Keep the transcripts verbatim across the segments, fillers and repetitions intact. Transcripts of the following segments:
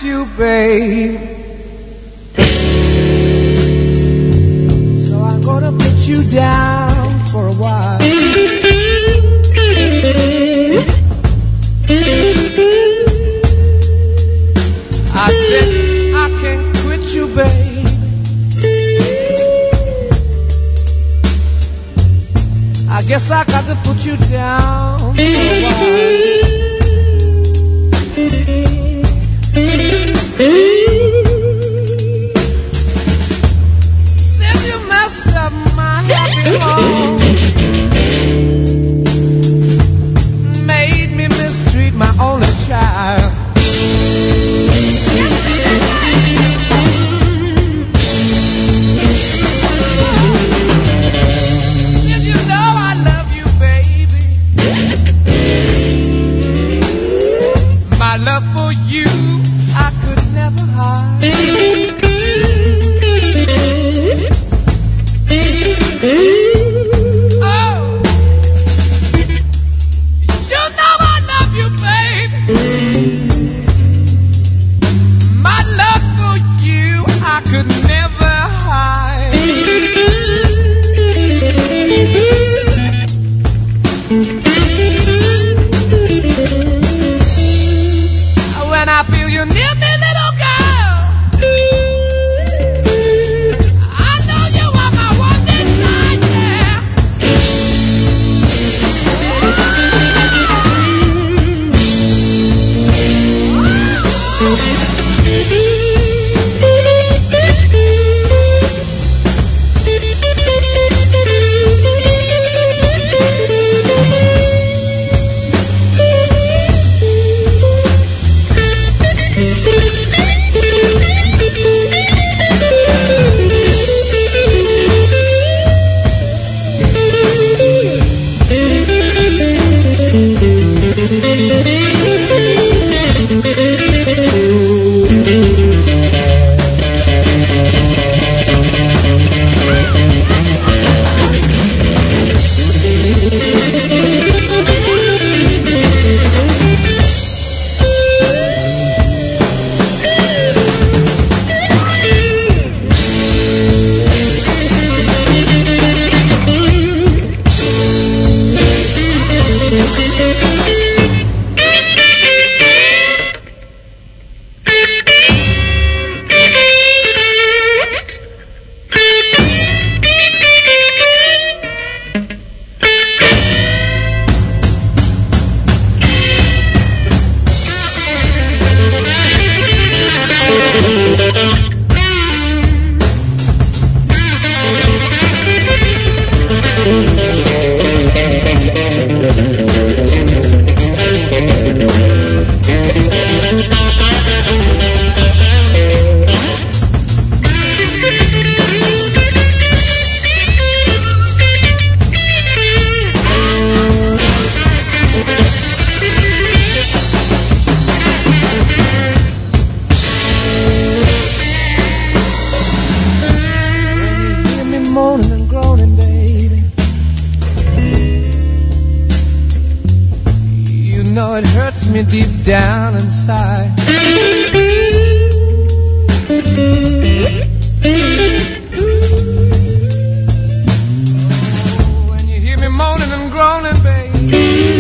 you, babe. So I'm gonna put you down for a while. I said I can't quit you, babe. I guess I got to put you down for a while. Said you messed up my happy home, made me mistreat my only child. Did you know I love you, baby? My love for you I could never hide. Oh, you know I love you, baby. My love for you I could never hide. When I feel you near me, little girl, I know you are my one desire. Moaning and groaning, baby, you know it hurts me deep down inside. Oh, when you hear me moaning and groaning, baby,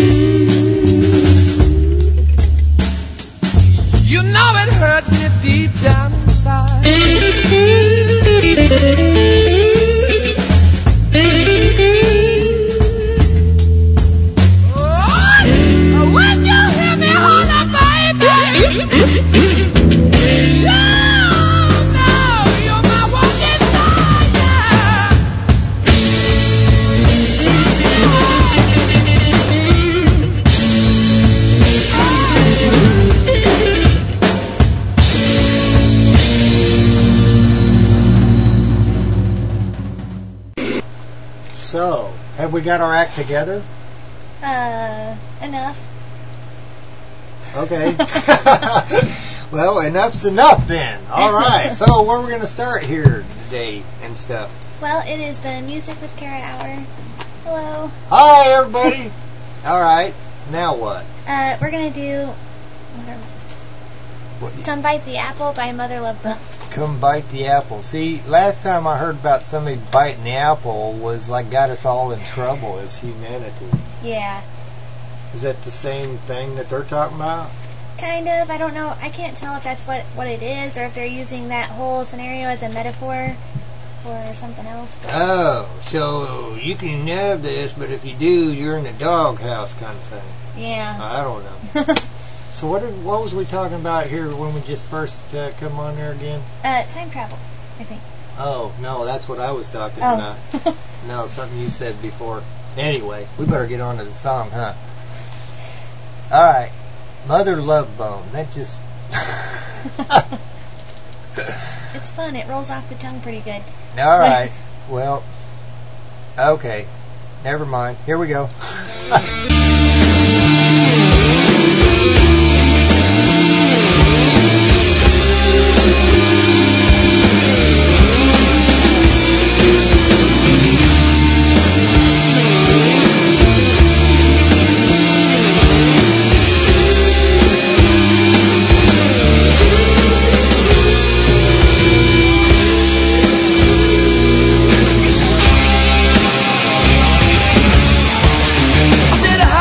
you know it hurts me deep down inside. So, have we got our act together? Uh, enough. Okay. Well, enough's enough then. All right. So, where are we going to start here today and stuff? Well, it is the Music with Kara hour. Hello. Hi, everybody. All right. Now what? Uh, we're gonna do. What are, What, Come Bite the Apple by Mother Love Bone. Come Bite the Apple. See, last time I heard about somebody biting the apple was like got us all in trouble as humanity. Yeah. Is that the same thing that they're talking about? Kind of. I don't know. I can't tell if that's what, what it is or if they're using that whole scenario as a metaphor for something else. But Oh, so you can have this, but if you do, you're in the doghouse kind of thing. yeah. I don't know. So what did, what was we talking about here when we just first uh, come on there again? uh, time travel, I think. Oh, no, that's what I was talking Oh. about. No, something you said before. Anyway, we better get on to the song, huh? All right. Mother Love Bone. That just... It's fun. It rolls off the tongue pretty good. All right. Well, okay. Never mind. Here we go. Said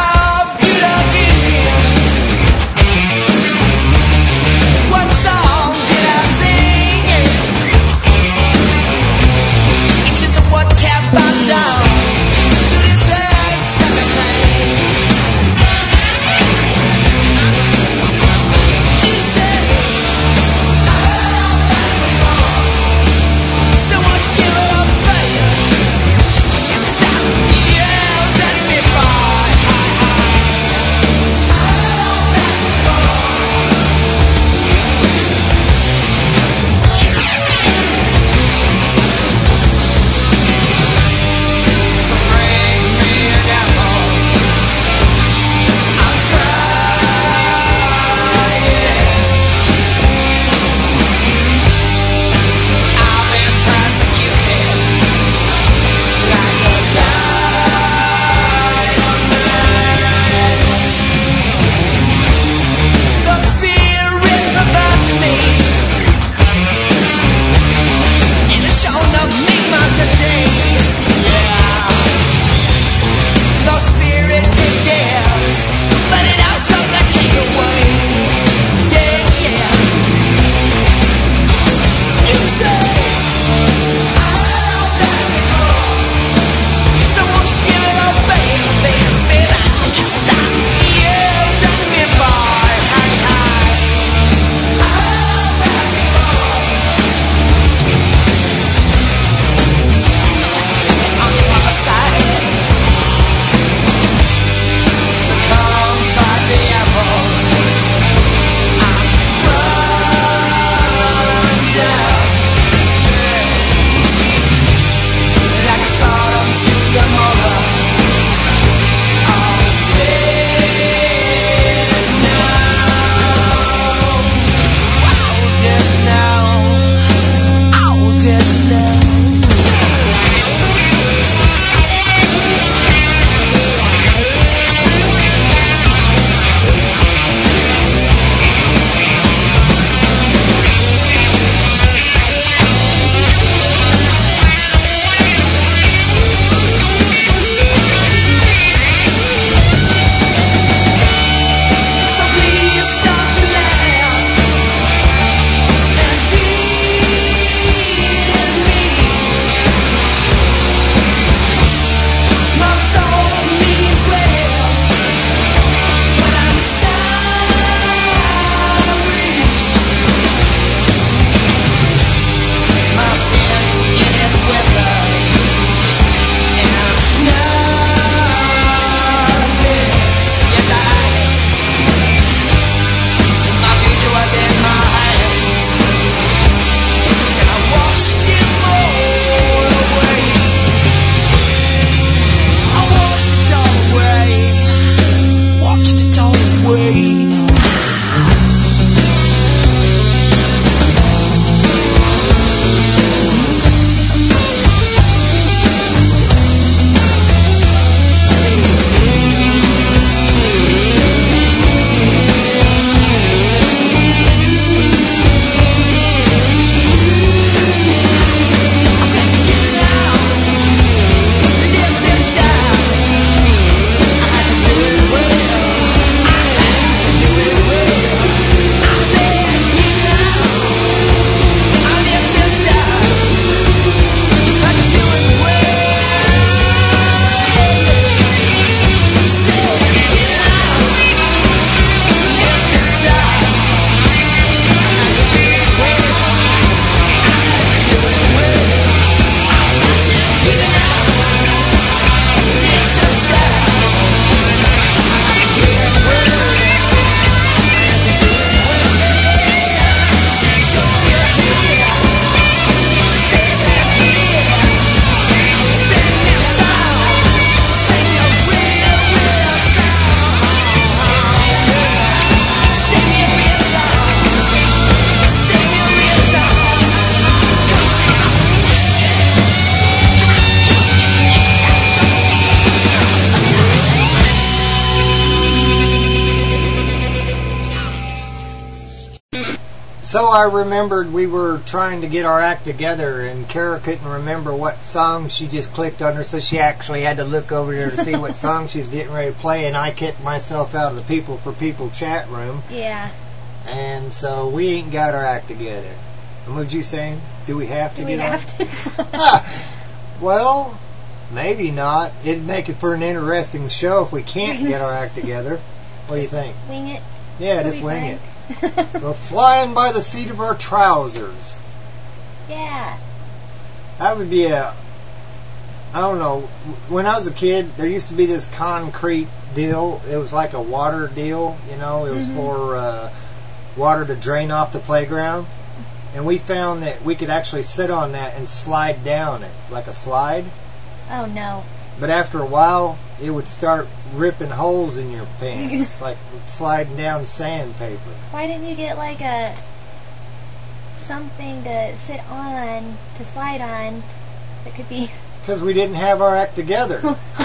So I remembered we were trying to get our act together, and Kara couldn't remember what song she just clicked on her, so she actually had to look over there to see what song she was getting ready to play, and I kicked myself out of the People for People chat room. Yeah. And so we ain't got our act together. And what you saying? Do we have to Do get we our have to? Well, maybe not. It'd make it for an interesting show if we can't get our act together. What do you think? Wing it. Yeah, It'll just be wing fine. it. We're flying by the seat of our trousers. Yeah. That would be a... I don't know. When I was a kid, there used to be this concrete deal. It was like a water deal, you know. It was Mhm. for uh, water to drain off the playground. And we found that we could actually sit on that and slide down it, like a slide. Oh no. But after a while, it would start ripping holes in your pants, like sliding down sandpaper. Why didn't you get like a something to sit on, to slide on, that could be... Because we didn't have our act together.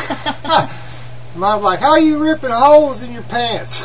Mom's like, how are you ripping holes in your pants?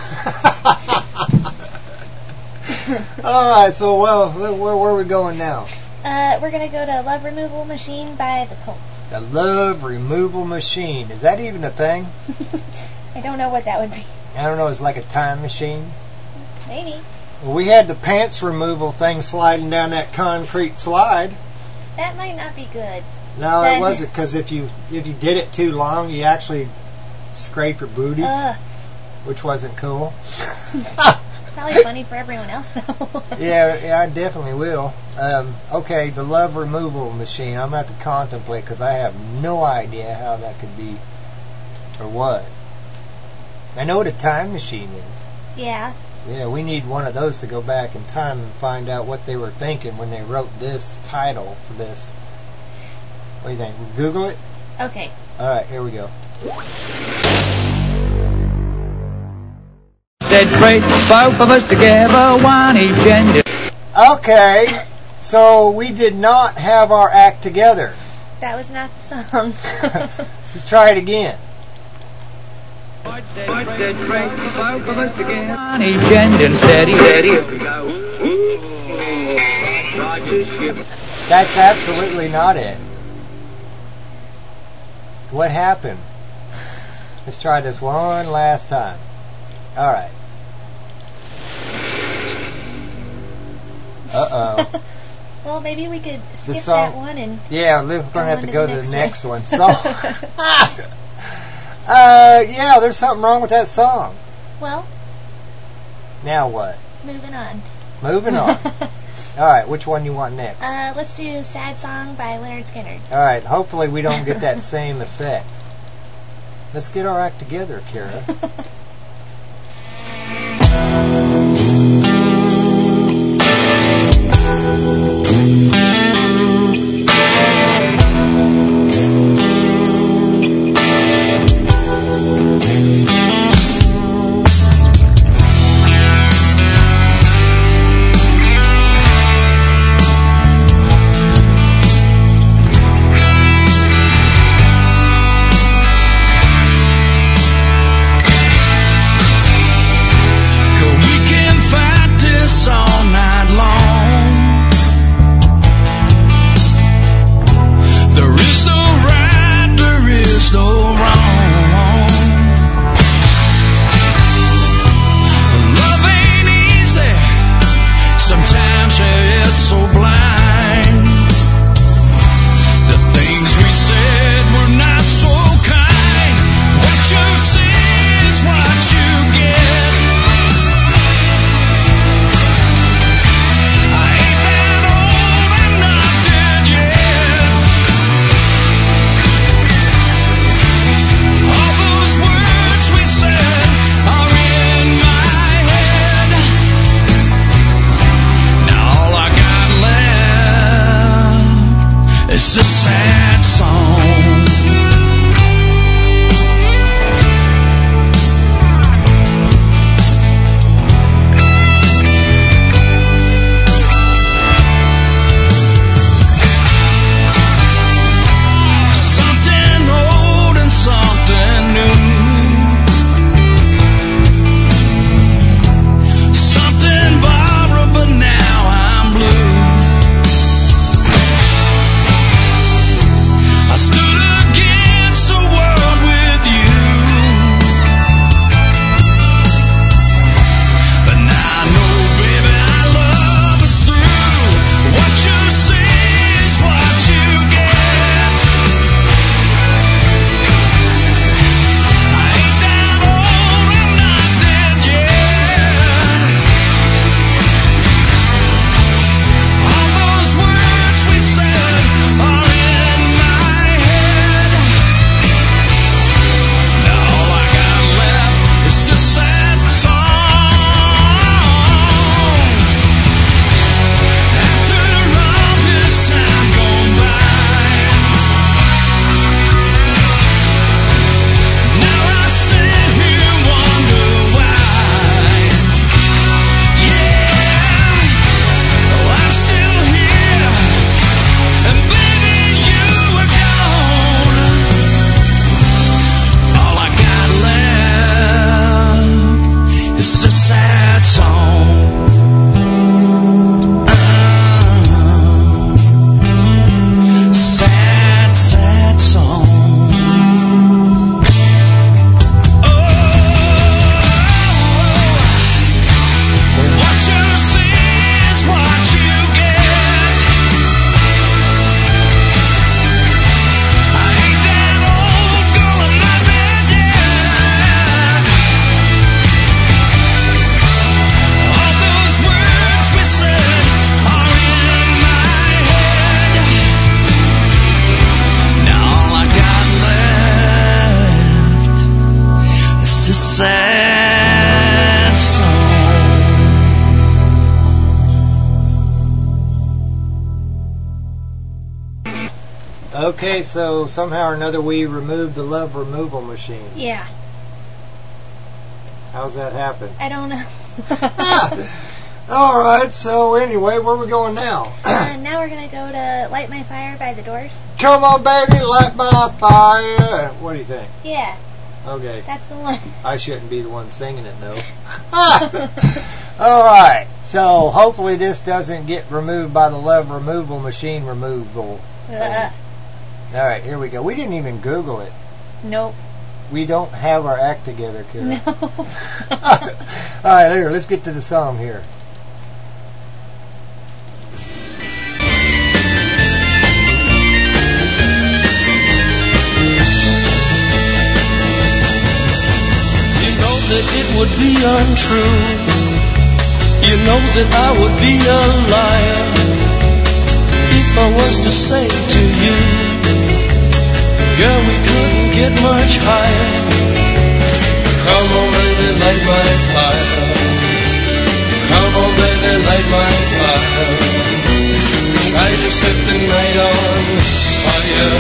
Alright, so, well, where, where are we going now? Uh, we're gonna go to Love Removal Machine by The Pope. The Love Removal Machine. Is that even a thing? I don't know what that would be. I don't know, it's like a time machine. Maybe. Well, we had the pants removal thing sliding down that concrete slide. That might not be good. No, Then- it wasn't, because if you if you did it too long, you actually scrape your booty, Ugh. which wasn't cool. Probably funny for everyone else, though. yeah, yeah, I definitely will. Um, okay, the Love Removal Machine. I'm going to have to contemplate, because I have no idea how that could be, or what. I know what a time machine is. Yeah. Yeah, we need one of those to go back in time and find out what they were thinking when they wrote this title for this. What do you think? We'll Google it? Okay. Alright, here we go. Said great, both of us together, one each end. Okay, so we did not have our act together. That was not the song. Let's try it again. Said great, both of us together, one each end and steady, steady as we go. That's absolutely not it. What happened? Let's try this one last time. Alright. Uh-oh. Well, maybe we could skip song- that one and... Yeah, we're going to have to on go to to the the next next one. So, uh, yeah, there's something wrong with that song. Well, Now what? moving on. Moving on. Alright, which one you want next? Uh, let's do Sad Song by Leonard Skinner. Alright, hopefully we don't get that same effect. Let's get our act together, Kara. We can It's a sad song. Uh, sad, sad song. Oh, what you see is what you get. I ain't that old, girl, I'm not dead yet. All those words we said are in my head. Now all I got left is a sad song. Okay, so somehow or another we removed the love removal machine. Yeah. How's that happen? I don't know. All right, so anyway, where we going now? uh, now we're going to go to Light My Fire by The Doors. Come on, baby, light my fire. What do you think? Yeah, Okay. that's the one. I shouldn't be the one singing it, though. All right, so hopefully this doesn't get removed by the love removal machine removal. Uh, All right, here we go. We didn't even Google it. nope. We don't have our act together, Kara. No. All right, here, let's get to the song here. You know that it would be untrue. You know that I would be a liar if I was to say to you, girl, we couldn't get much higher. Come on, baby, light my fire. Come on, baby, light my fire. Try to set the night on fire.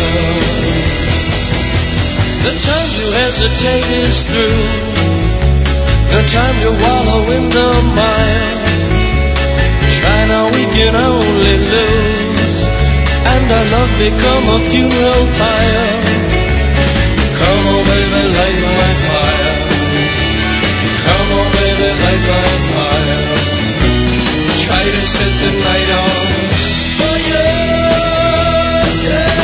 The time to hesitate is through. No time to wallow in the mire. Try now, we can only lose, and our love become a funeral pyre. Come on, baby, light my fire. Come on, baby, light my fire. Try to set the night on fire. Yeah.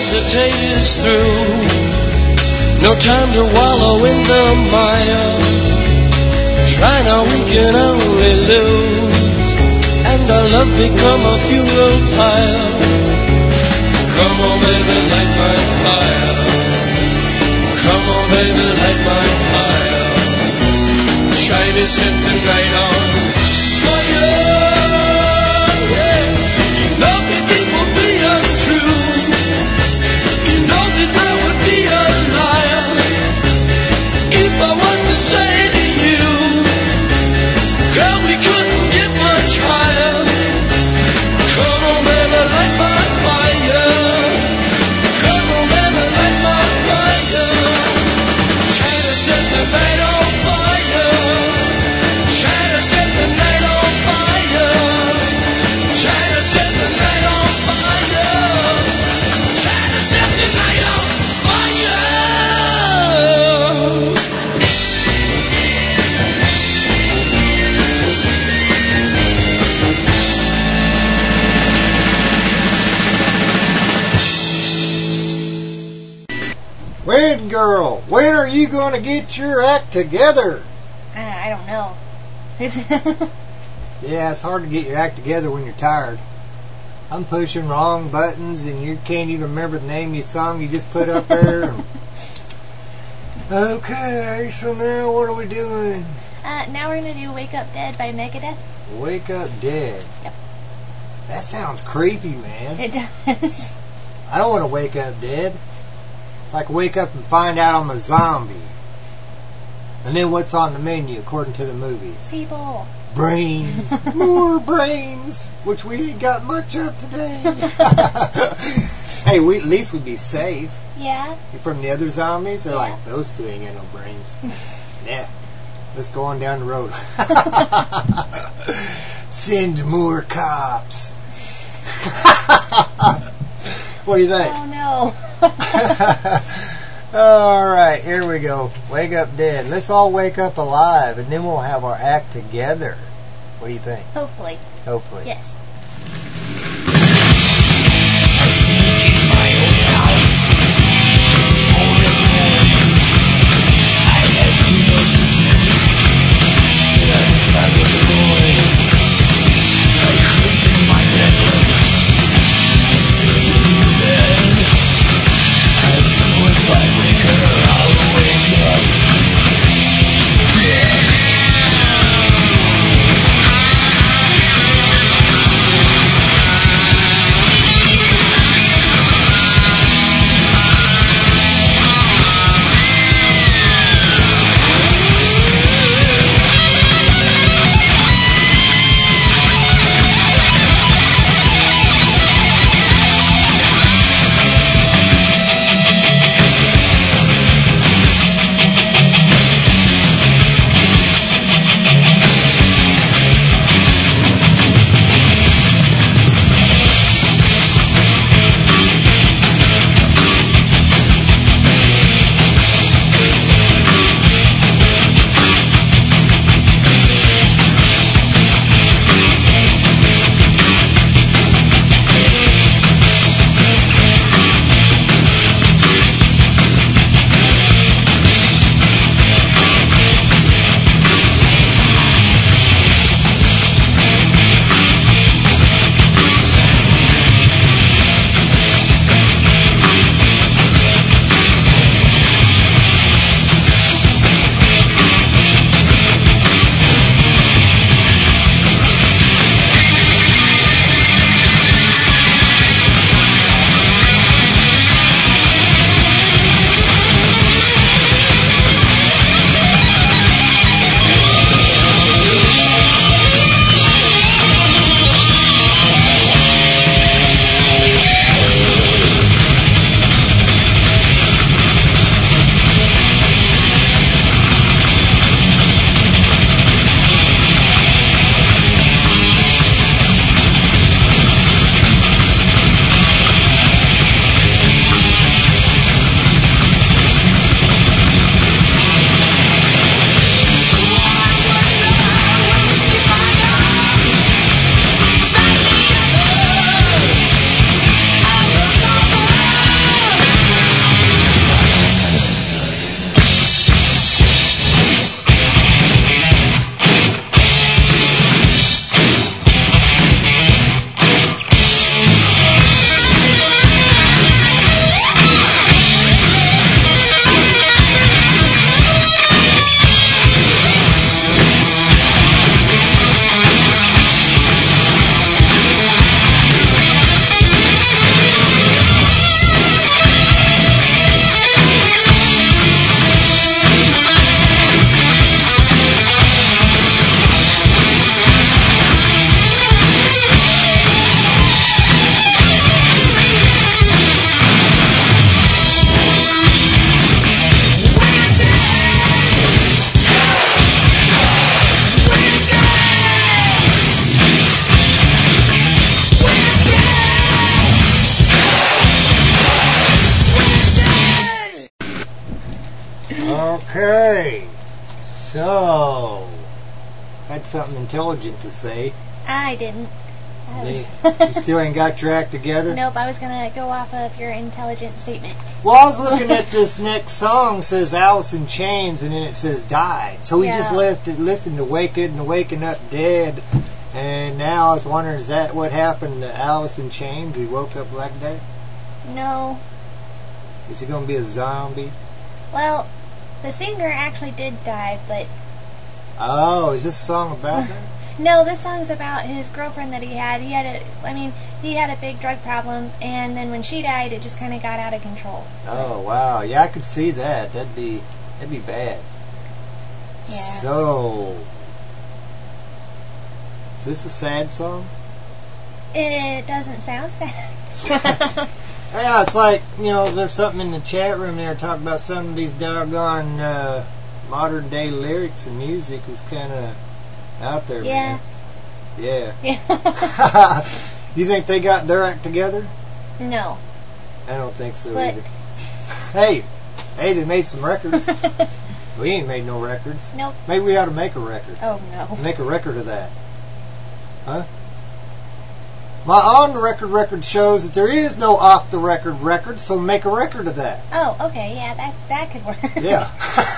hesitate is through. No time to wallow in the mire. Try now, we can only lose. And our love become a funeral pyre. Come on, baby, light my fire. Come on, baby, light my fire. Try to set the night on fire. Yeah. You know that it will be untrue. You know that I would be a liar if I was to say to you, girl, we couldn't get much higher. Come on, baby, light my fire. Come on, baby, light my fire. Try to set the night on fire. Try to set the night on fire. Try to set the night on fire. Try to set the night on fire. When, girl, when are you going to get your act together? Uh, I don't know. Yeah, it's hard to get your act together when you're tired. I'm pushing wrong buttons and you can't even remember the name of your song you just put up there. Okay, so now what are we doing? uh, now we're going to do Wake Up Dead by Megadeth. Wake Up Dead. Yep. That sounds creepy, man. It does. I don't want to wake up dead. It's like wake up and find out I'm a zombie. And then what's on the menu according to the movies? People. Brains. More brains. Which we ain't got much of today. Hey, we, at least we'd be safe. Yeah. From the other zombies. They're Yeah. like, those two ain't got no brains. Yeah. Let's go on down the road. Send more cops. What do you think? Oh, no. All right, here we go. Wake Up Dead. Let's all wake up alive, and then we'll have our act together. What do you think? Hopefully. Hopefully. Yes. Yeah. Okay. So, had something intelligent to say. I didn't. I You, was you still ain't got your act together? Nope, I was going to go off of your intelligent statement. Well, I was looking at this next song, says Alice in Chains, and then it says died. So we Yeah. just left it, listened to Waking and Waking Up Dead, and now I was wondering, is that what happened to Alice in Chains? He woke up like that? No. Is he going to be a zombie? Well, the singer actually did die, but Oh, is this song about that? no, this song's about his girlfriend that he had. He had a, I mean, he had a big drug problem, and then when she died, it just kind of got out of control. Oh, wow. Yeah, I could see that. That'd be, that'd be bad. Yeah. So, is this a sad song? It doesn't sound sad. Yeah, it's like, you know, there's something in the chat room there talking about some of these doggone uh, modern day lyrics and music is kind of out there, Yeah. man. Yeah. Yeah. You think they got their act together? No. I don't think so But- either. Hey, hey, they made some records. We ain't made no records. Nope. Maybe we ought to make a record. Oh, no. Make a record of that. Huh? My on-the-record record shows that there is no off-the-record record, so make a record of that. Oh, okay, yeah, that that could work. Yeah.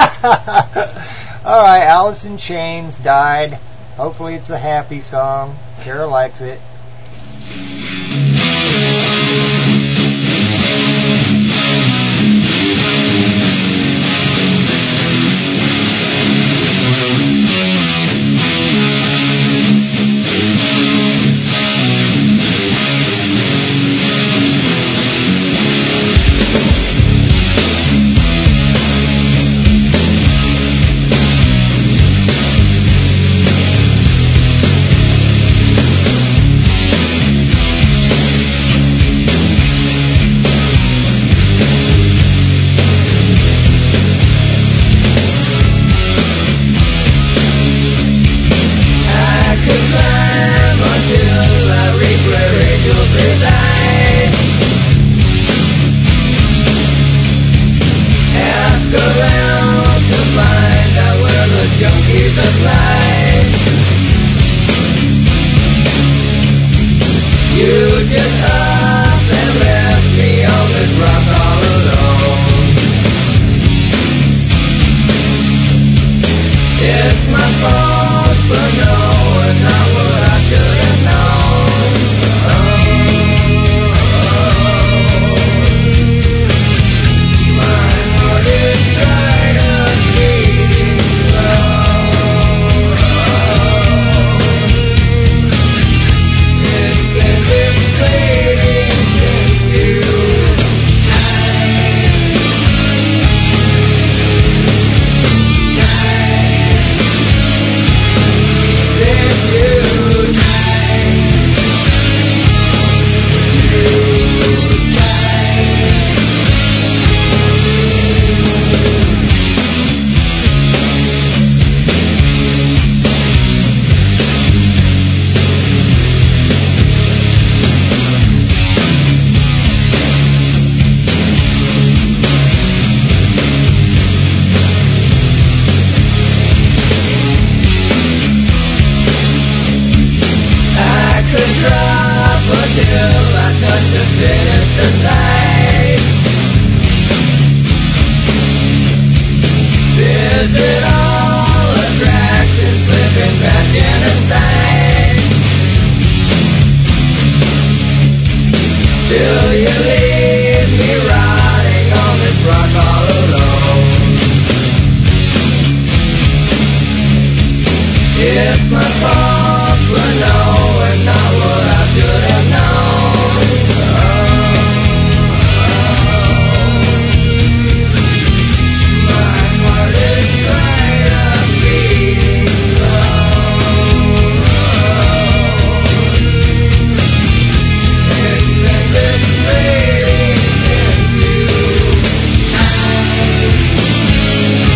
All right, Alice in Chains died. Hopefully it's a happy song. Kara likes it.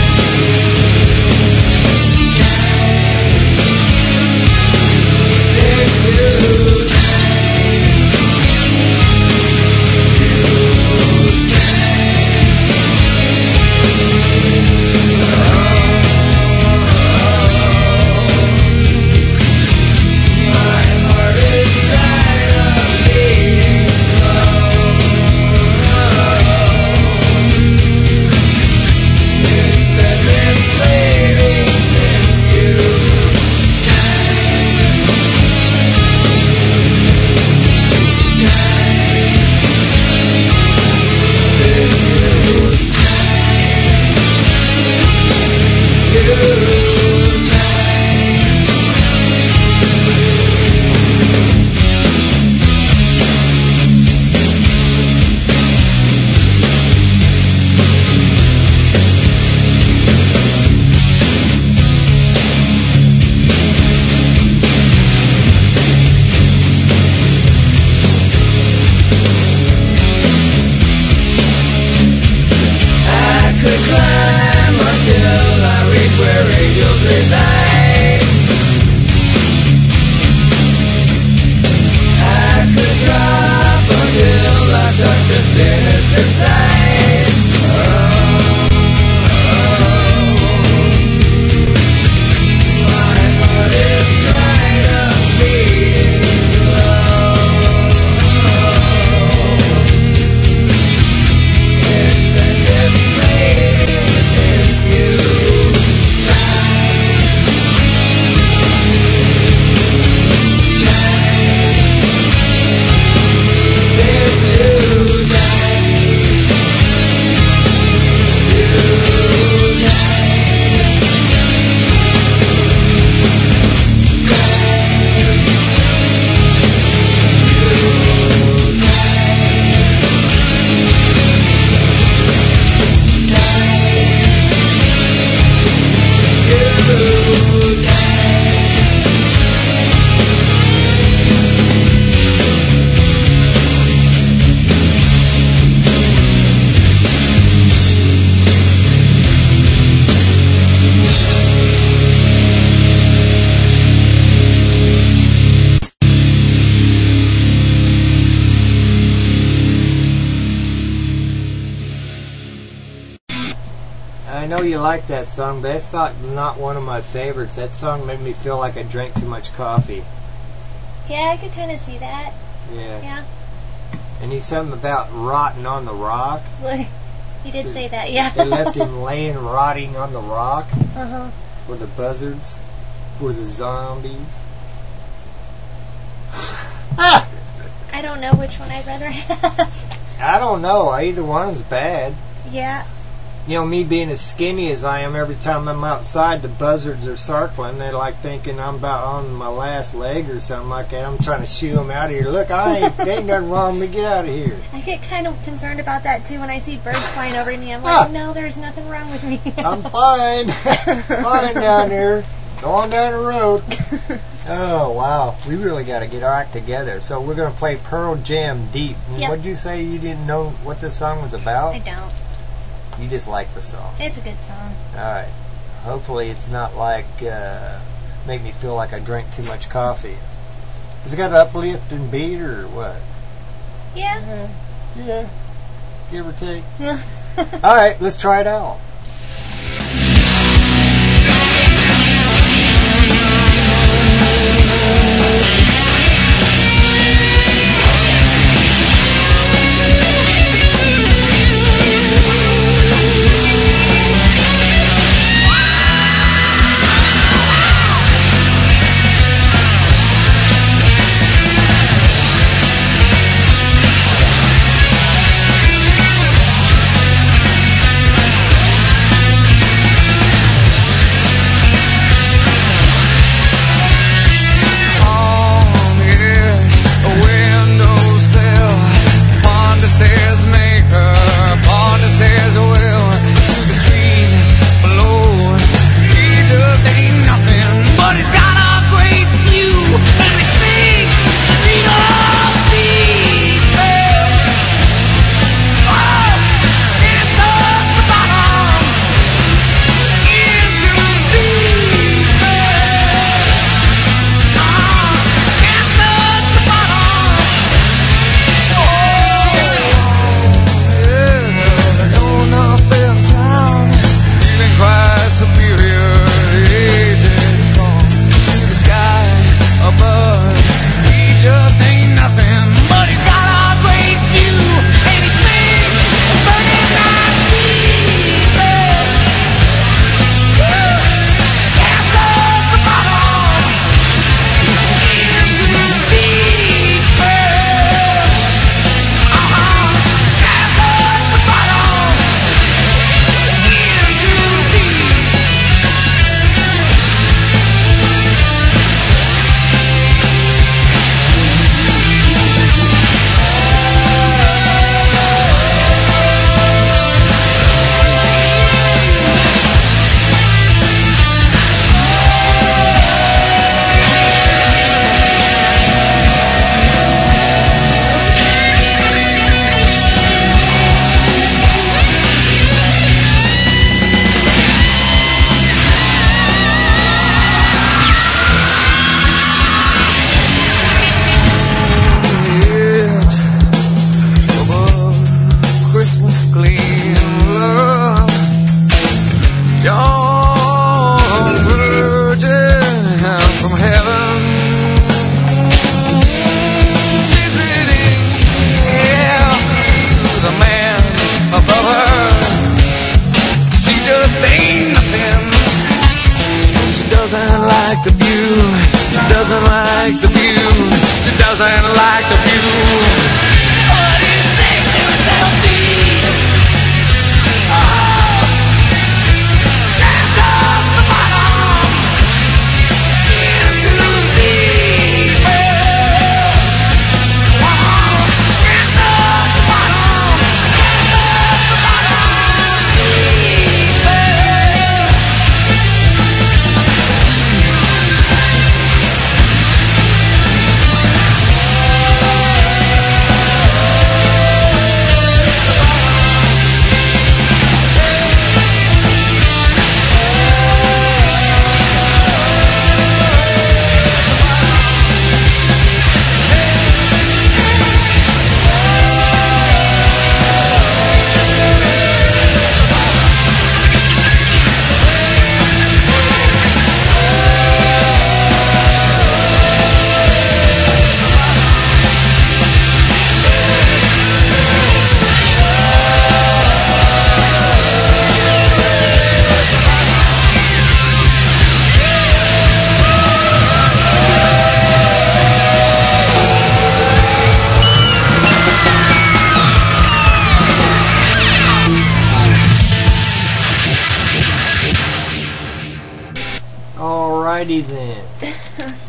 Yeah. I know you like that song, but it's not, not one of my favorites. That song made me feel like I drank too much coffee. Yeah, I could kind of see that. Yeah. Yeah. And he's something about rotting on the rock. He did say that, yeah. They left him laying rotting on the rock. Uh-huh. Or the buzzards. Or the zombies. Ah! I don't know which one I'd rather have. I don't know. Either one's bad. Yeah. You know, me being as skinny as I am, every time I'm outside, the buzzards are circling. They're like thinking I'm about on my last leg or something like that. I'm trying to shoo them out of here. Look, I ain't, there ain't nothing wrong with me. Get out of here. I get kind of concerned about that, too, when I see birds flying over me. I'm like, Ah. no, there's nothing wrong with me. I'm fine. Fine down here. Going down the road. Oh, wow. We really got to get our act together. So we're going to play Pearl Jam Deep. Yep. What did you say you didn't know what this song was about? I don't. You just like the song. It's a good song. All right. Hopefully it's not like, uh, make me feel like I drank too much coffee. Has it got an uplifting beat or what? Yeah. Yeah. Yeah. Give or take. All right, let's try it out.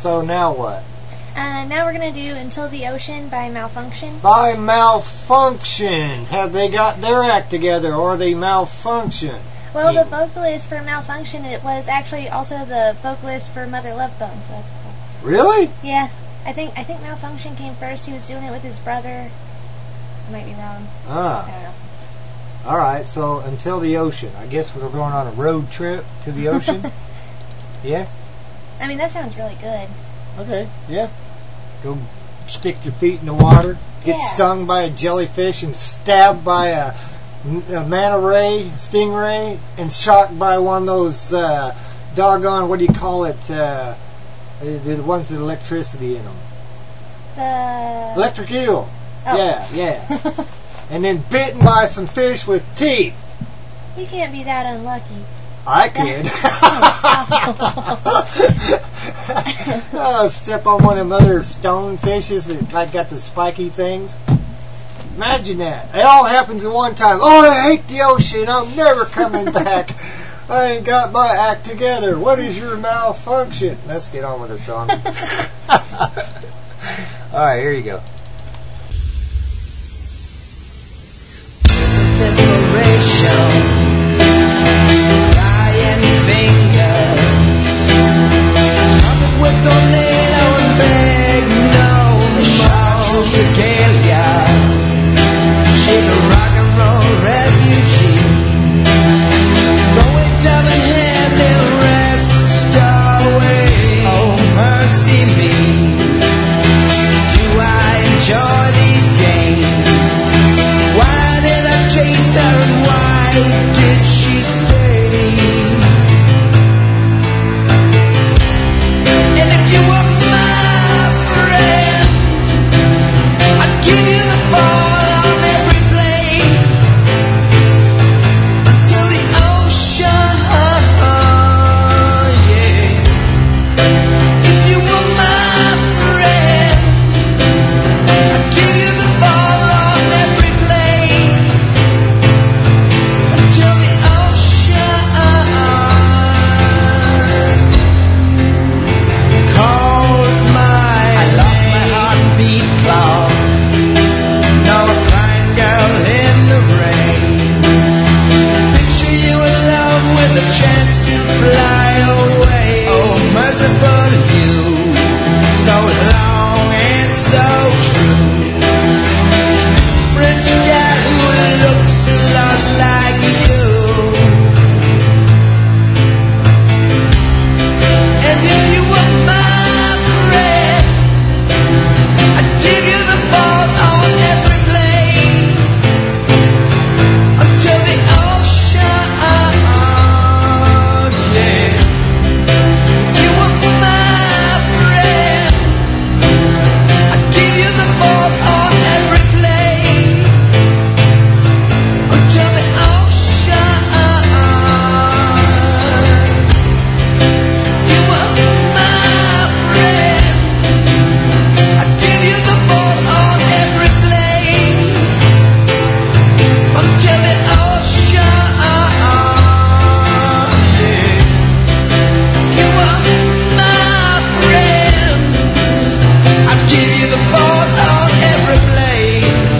So now what? Uh, now we're going to do Until the Ocean by Malfunction. By Malfunction. Have they got their act together, or they malfunction? Well, Yeah. the vocalist for Malfunction, it was actually also the vocalist for Mother Love Bone, so that's cool. Really? Yeah, I think I think Malfunction came first. He was doing it with his brother. I might be wrong. I Ah. don't know. All right, so Until the Ocean. I guess we're going on a road trip to the ocean? Yeah? I mean, that sounds really good. Okay, yeah. Go stick your feet in the water, get Yeah. stung by a jellyfish and stabbed by a, a manta ray, stingray, and shocked by one of those uh, doggone, what do you call it, uh, the the ones with electricity in them. The Electric eel. Oh. Yeah, yeah. And then bitten by some fish with teeth. You can't be that unlucky. I could. Oh, step on one of them other stone fishes that like got the spiky things. Imagine that. It all happens at one time. Oh, I hate the ocean. I'm never coming back. I ain't got my act together. What is your malfunction? Let's get on with the song. All right, here you go. Inspiration, crying fingers, coming with tornado and beg no more regalia. She's a rock and roll refugee, going down in hand and rest away. Oh mercy me, do I enjoy these games? Why did I chase her and why did she stay? And if you were my friend, I'd give you the ball on every play until the ocean, yeah. If you were my friend, I'd give you the ball on every play until the ocean calls my I lost my heartbeat, Claude. Now a crying girl in the rain. Picture you alone with a chance to fly away. Oh, merciful you, so long and so true. French guy who looks a lot like you. And if you were my friend, I'd give you the ball on every play until the ocean, yeah. If you were my friend, I'd give you the ball on every play until the ocean. If you were my friend, I'd give you the ball on every play until the ocean. Yeah. If you were my friend, I'd give you the ball on every play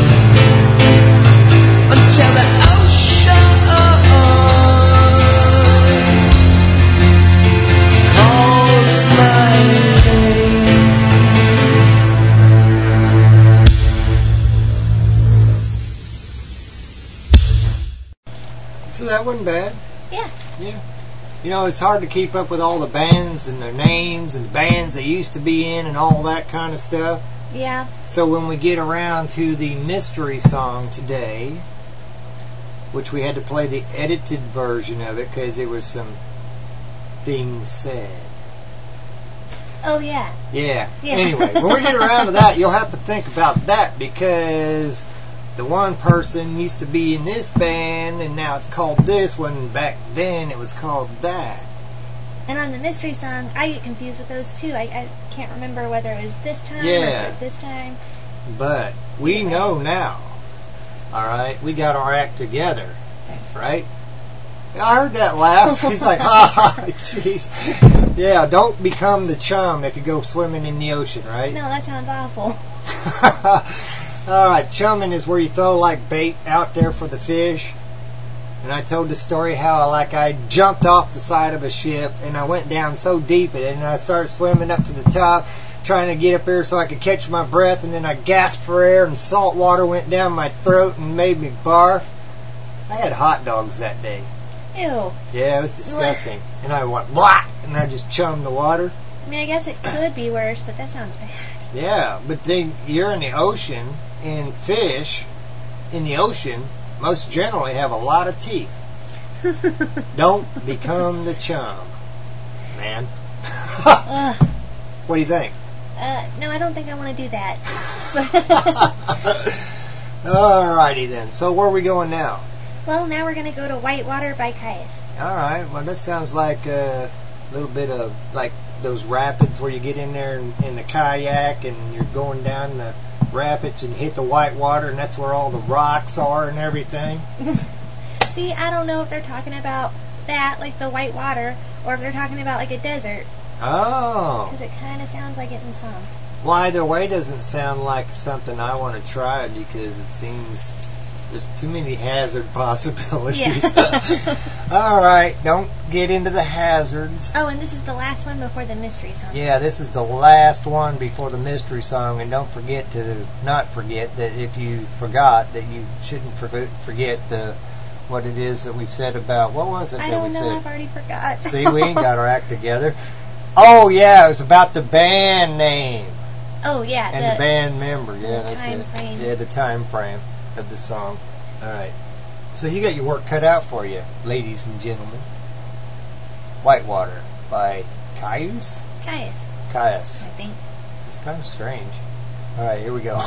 until the ocean calls my name. So that wasn't bad. Yeah. Yeah. You know, it's hard to keep up with all the bands and their names and the bands they used to be in and all that kind of stuff. Yeah. So when we get around to the mystery song today, which we had to play the edited version of it because there was some things said. Oh, yeah. Yeah. Yeah. Anyway, when we get around to that, you'll have to think about that because the one person used to be in this band and now it's called this when back then it was called that. And on the mystery song, I get confused with those too. I, I can't remember whether it was this time or Yeah. it was this time. But we know now. All right, we got our act together, right? I heard that laugh. He's like, ah, jeez. Yeah, don't become the chum if you go swimming in the ocean, right? No, that sounds awful. All right, chumming is where you throw like bait out there for the fish. And I told the story how like I jumped off the side of a ship and I went down so deep in it and I started swimming up to the top trying to get up there so I could catch my breath, and then I gasped for air and salt water went down my throat and made me barf. I had hot dogs that day. Ew. Yeah, it was disgusting. And I went blah, and I just chummed the water. I mean, I guess it could be worse, but that sounds bad. Yeah, but then you're in the ocean, and fish in the ocean most generally have a lot of teeth. Don't become the chum, man. What do you think? Uh, no, I don't think I want to do that. Alrighty then. So where are we going now? Well, now we're going to go to Whitewater by Caius. Alright, well that sounds like a little bit of like those rapids where you get in there in, in the kayak and you're going down the rapids and hit the white water and that's where all the rocks are and everything. See, I don't know if they're talking about that, like the white water, or if they're talking about like a desert. Oh. Because it kind of sounds like it in some. Well, either way doesn't sound like something I want to try because it seems there's too many hazard possibilities. Yeah. All right, don't get into the hazards. Oh, and this is the last one before the mystery song. Yeah, this is the last one before the mystery song, and don't forget to not forget that if you forgot that you shouldn't forget forget the what it is that we said about what was it I that don't we know. said? I've already forgot. See, we ain't got our act together. Oh yeah, it was about the band name. Oh yeah, And the, the band member, yeah, that's time it. frame. Yeah, the time frame of the song. All right. So you got your work cut out for you, ladies and gentlemen. Whitewater by Caius? Caius, Caius. I think. It's kind of strange. All right, here we go.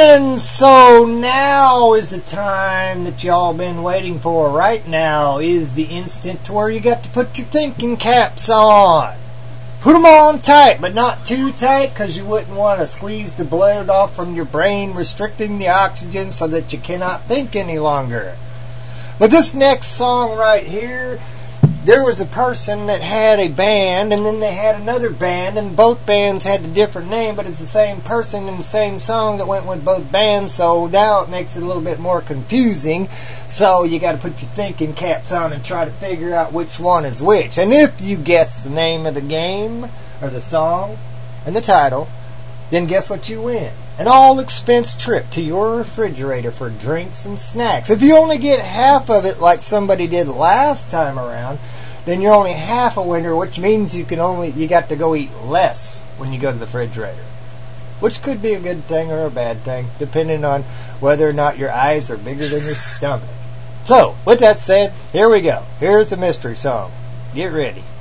And so now is the time that y'all been waiting for. Right now is the instant to where you got to put your thinking caps on. Put them on tight, but not too tight, because you wouldn't want to squeeze the blood off from your brain, restricting the oxygen so that you cannot think any longer. But this next song right here, there was a person that had a band, and then they had another band, and both bands had a different name, but it's the same person and the same song that went with both bands, so now it makes it a little bit more confusing. So you got to put your thinking caps on and try to figure out which one is which. And if you guess the name of the game, or the song, and the title, then guess what you win? An all-expense trip to your refrigerator for drinks and snacks. If you only get half of it like somebody did last time around, then you're only half a winner, which means you can only you got to go eat less when you go to the refrigerator. Which could be a good thing or a bad thing, depending on whether or not your eyes are bigger than your stomach. So, with that said, here we go. Here's the mystery song. Get ready.